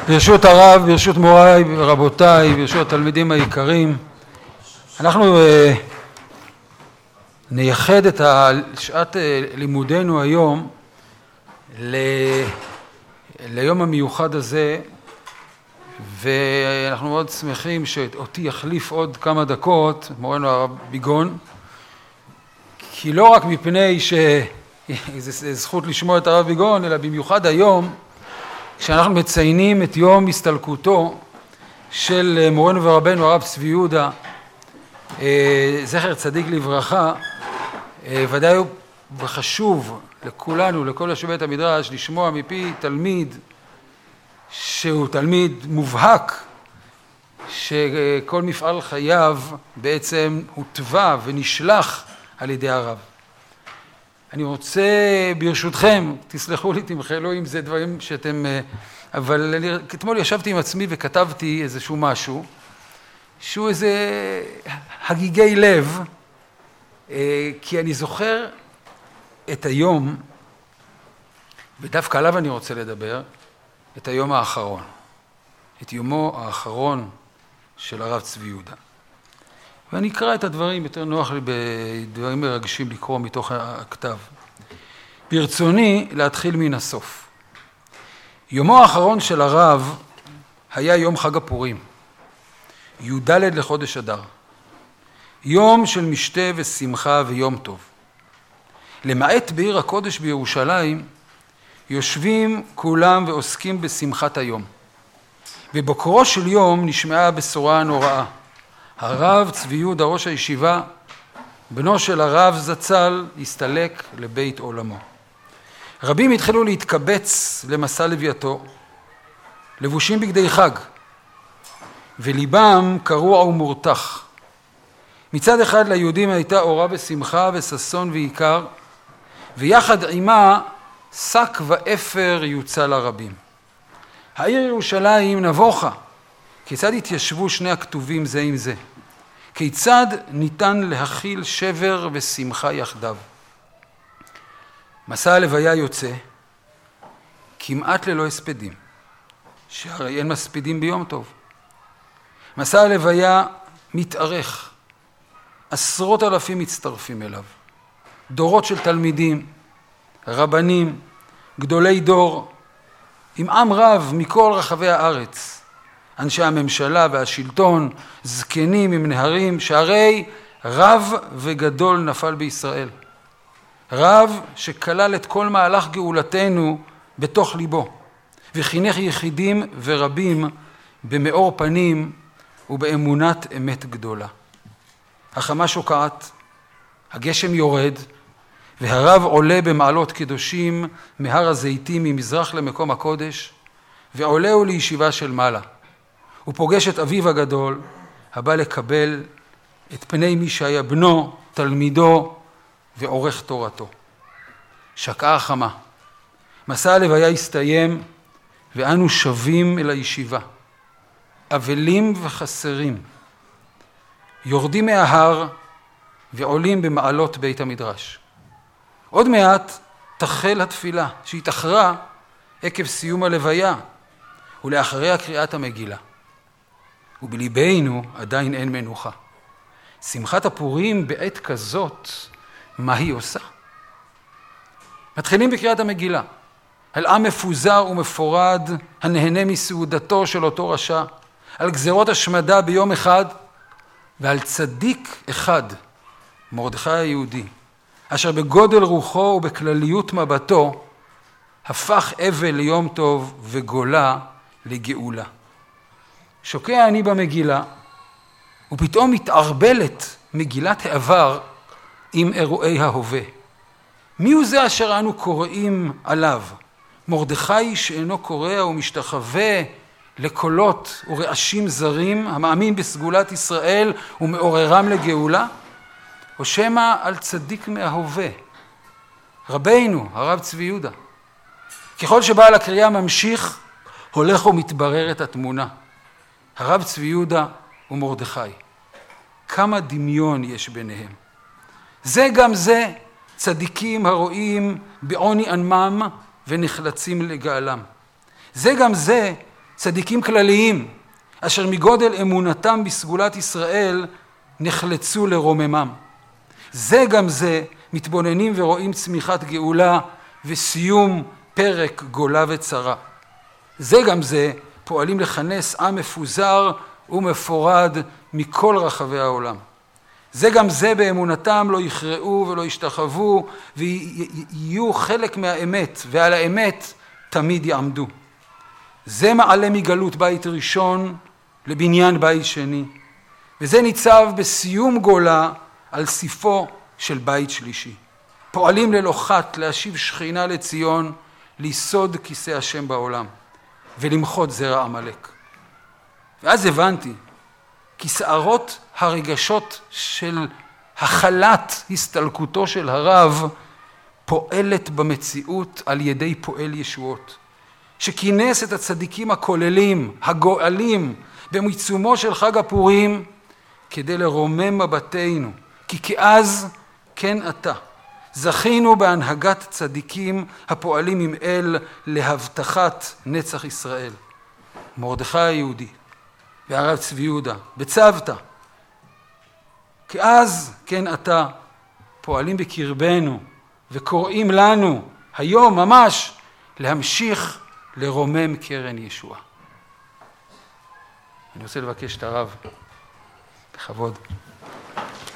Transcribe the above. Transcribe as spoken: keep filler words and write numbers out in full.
ברשות הרב, ברשות מוריי ורבותיי, ברשות התלמידים היקרים, אנחנו uh, נייחד את שעת uh, לימודנו היום ל... ליום המיוחד הזה, ואנחנו מאוד שמחים שאותי יחליף עוד כמה דקות מורנו הרב ביגון, כי לא רק מפני שזו זכות לשמוע את הרב ביגון, אלא במיוחד היום כשאנחנו מציינים את יום הסתלקותו של מורנו ורבנו הרב צבי יהודה, זכר צדיק לברכה. ודאי הוא חשוב לכולנו, לכל יושבי בית המדרש, לשמוע מפי תלמיד שהוא תלמיד מובהק, שכל מפעל חייו בעצם הוטבע ונשלח על ידי הרב. אני רוצה ברשותכם, תסלחו לי, תמחלו אם זה דברים שאתם, אבל אני, אתמול ישבתי עם עצמי וכתבתי איזשהו משהו, שהוא איזה הגיגי לב, כי אני זוכר את היום, ודווקא עליו אני רוצה לדבר, את היום האחרון, את יומו האחרון של הרב צבי יהודה. ואני אקרא את הדברים, יותר נוח לי בדברים מרגשים לקרוא מתוך הכתב. ברצוני להתחיל מן הסוף. יומו האחרון של הרב היה יום חג הפורים, י"ד לחודש אדר. יום של משתה ושמחה ויום טוב. למעט בעיר הקודש בירושלים, יושבים כולם ועוסקים בשמחת היום. בבוקרו של יום נשמעה הבשורה הנוראה. הרב צבי יהודה ראש הישיבה, בנו של הרב זצ"ל, הסתלק לבית עולמו. רבים התחילו להתקבץ למסע לווייתו, לבושים בגדי חג, וליבם קרוע ומורתח. מצד אחד ליהודים הייתה אורה בשמחה וששון ועיקר, ויחד עימה שק ואפר יוצא לרבים. העיר ירושלים נבוכה, כיצד התיישבו שני הכתובים זה עם זה? כיצד ניתן להכיל שבר ושמחה יחדיו? מסע הלוויה יוצא כמעט ללא הספדים, שהרי אין מספידים ביום טוב. מסע הלוויה מתארך, עשרות אלפים מצטרפים אליו, דורות של תלמידים, רבנים, גדולי דור, עם עם רב מכל רחבי הארץ, אנשי הממשלה והשלטון, זקנים עם נהרים, שהרי רב וגדול נפל בישראל. רב שכלל את כל מהלך גאולתנו בתוך ליבו, וחינך יחידים ורבים במאור פנים ובאמונת אמת גדולה. החמה שוקעת, הגשם יורד, והרב עולה במעלות קדושים מהר הזיתים ממזרח למקום הקודש, ועולהו לישיבה של מעלה. הוא פוגש את אביו הגדול, הבא לקבל את פני מי שהיה בנו, תלמידו ועורך תורתו. שקעה החמה. מסע הלוויה הסתיים, ואנו שבים אל הישיבה. אבלים וחסרים. יורדים מההר ועולים במעלות בית המדרש. עוד מעט תחל התפילה, שהתאחרה עקב סיום הלוויה, ולאחריה קריאת המגילה. ובליבנו עדיין אין מנוחה. שמחת הפורים בעת כזאת, מה היא עושה? מתחילים בקריאת המגילה. על עם מפוזר ומפורד, הנהנה מסעודתו של אותו רשע, על גזרות השמדה ביום אחד, ועל צדיק אחד, מרדכי היהודי, אשר בגודל רוחו ובכלליות מבטו, הפך אבל ליום טוב וגולה לגאולה. שוקע אני במגילה, ופתאום מתערבלת מגילת העבר עם אירועי ההווה. מי הוא זה אשר אנו קוראים עליו? מרדכי שאינו קורא ומשתחווה לקולות ורעשים זרים, המאמין בסגולת ישראל ומעוררם לגאולה? או שמא על צדיק מההווה, רבינו, הרב צבי יהודה? ככל שבעל הקריאה ממשיך, הולך ומתבררת התמונה. הרב צבי יהודה ומרדכי. כמה דמיון יש ביניהם. זה גם זה צדיקים הרואים בעוני ענמם ונחלצים לגאלם. זה גם זה צדיקים כלליים, אשר מגודל אמונתם בסגולת ישראל נחלצו לרוממם. זה גם זה מתבוננים ורואים צמיחת גאולה וסיום פרק גולה וצרה. זה גם זה פועלים לכנס עם מפוזר ומפורד מכל רחבי העולם. זה גם זה באמונתם לא יכרעו ולא ישתחוו ויהיו חלק מהאמת, ועל האמת תמיד יעמדו. זה מעלה מגלות בית ראשון לבניין בית שני, וזה ניצב בסיום גולה על סיפו של בית שלישי. פועלים ללא חת להשיב שכינה לציון, ליסוד כיסא השם בעולם ולמחות זרע עמלק. ואז הבנתי כי שערות הרגשות של החלת הסתלקותו של הרב פועלת במציאות על ידי פועל ישועות, שכינס את הצדיקים הכוללים, הגואלים, בעיצומו של חג הפורים, כדי לרומם מבטנו, כי כאז כן עתה. זכינו בהנהגת צדיקים הפועלים עם אל להבטחת נצח ישראל. מרדכי היהודי והרב צבי יהודה בצוותא. כאז כן עתה פועלים בקרבנו וקוראים לנו היום ממש להמשיך לרומם קרן ישועה. אני רוצה לבקש את הרב בכבוד.